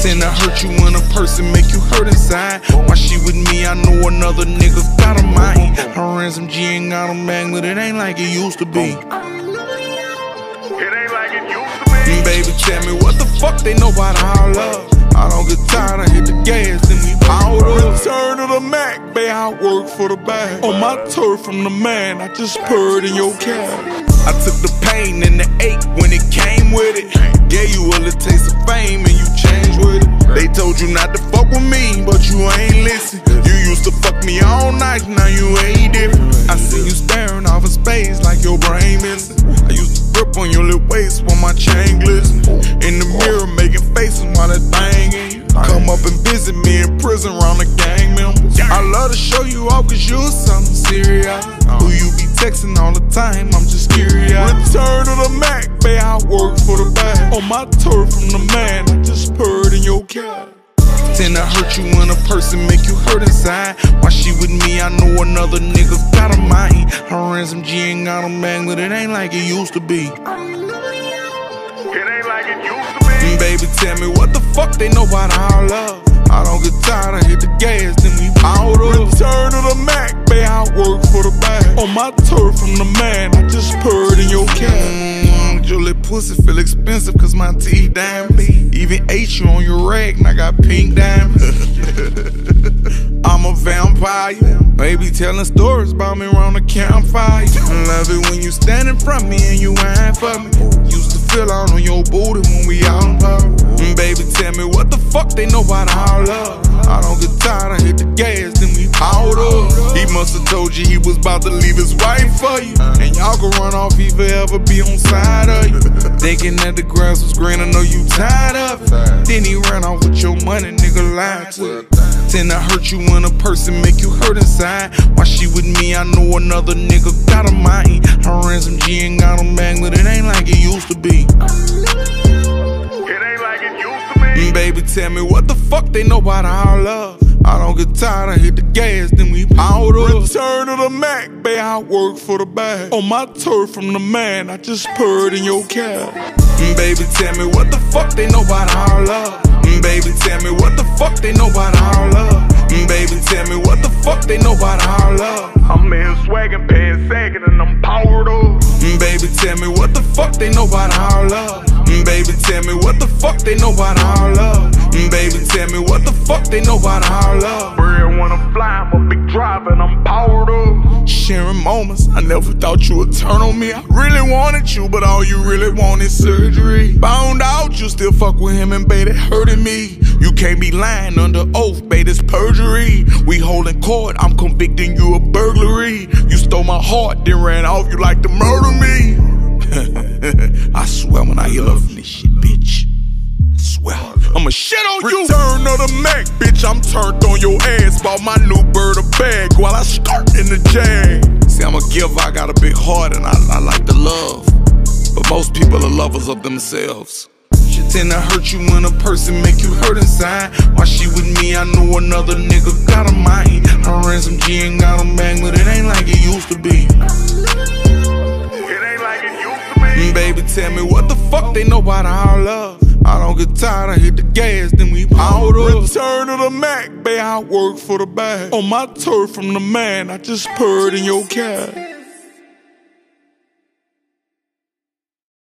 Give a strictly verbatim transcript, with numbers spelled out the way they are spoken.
Tend to hurt you when a person make you hurt inside. While she with me, I know another nigga got a mind. Her ransom G ain't got a bang, but it ain't like it used to be. It ain't like it used to be. Baby, tell me what the fuck they know about our love. I don't get tired, I hit the gas, then we powered up. Return to the Mac, babe, I work for the bag. On my turf from the man, I just purred in your cab. I took the pain and the ache when it came with it. Gave you a little taste of fame and you changed with it. They told you not to fuck with me, but you ain't listen. You used to fuck me all night, now you ain't different. I see you staring off in space like your brain missing. I used to grip on your little waist while my chain glisten. In the mirror making faces while that thing in you. Come up and visit me in prison round the gang members. I love to show you off cause you something serious. Who you be texting all the time, I'm just curious. Return to the Mac, babe, I work for the bag. On my turf from the man, I just purred in your cab. Tend to hurt you when a person make you hurt inside. While she with me, I know another nigga got a mind. Her ransom G ain't got a bang, but it ain't like it used to be. It ain't like it used to be. Baby, tell me what the fuck they know about our love. I don't get tired, I hit the gas, then we powered up. Return to the Mac, babe, I work for the bag. On my turf from the man, I just purred in your cab. Mm, your little pussy feel expensive cause my teeth damn me. Even ate you on your rag and I got pink diamonds. I'm a vampire, baby telling stories about me around the campfire. Love it when you stand in front of me and you whine for me. Used to feel out on your booty when we out in public. Baby, tell me what the fuck they know about our love. I don't get tired, I hit the gas, then we powered up. He musta told you he was about to leave his wife for you. And y'all can run off if he ever be on side of you. Thinking that the grass was green, I know you tired of it. Then he ran off with your money, nigga lied to you. Tend to hurt you when a person make you hurt inside. While she with me, I know another nigga got a mind. Her ransom G ain't got a bang, but it ain't like it used to be. Baby, tell me what the fuck they know about our love. I don't get tired, I hit the gas, then we powered up. Return to the Mac, babe, I work for the bag. On my turf from the man, I just purred in your cab. Baby, tell me what the fuck they know about our love. Baby, tell me what the fuck they know about our love. Baby, tell me what the fuck they know about our love. I'm in swaggin', pants sagging, and I'm powered up. Baby, tell me what the fuck they know about our love. Baby, tell me what the fuck they know about our love. Baby, tell me what the fuck they know about our love. Bird when I'm flying, I'm a big driver, and I'm powered up. Sharing moments, I never thought you would turn on me. I really wanted you, but all you really want is surgery. Found out you still fuck with him, and babe, it hurting me. You can't be lying under oath, babe, it's perjury. We holding court, I'm convicting you of burglary. You stole my heart, then ran off, you like to murder me. I swear when I hear love from this shit, bitch, I swear I'ma shit on you. Return of the Mac, bitch, I'm turned on your ass. Bought my new bird a bag while I skirt in the jag. See, I'm a giver, I got a big heart and I, I like to love. But most people are lovers of themselves. She tend to hurt you when a person make you hurt inside. While she with me, I know another nigga got a mind. Her ransom G ain't got a bang, but it ain't like it used to be. Baby, tell me what the fuck they know about our love. I don't get tired, I hit the gas, then we powered up. Return to the Mac, babe, I work for the bag. On my turf from the man, I just purred in your cab.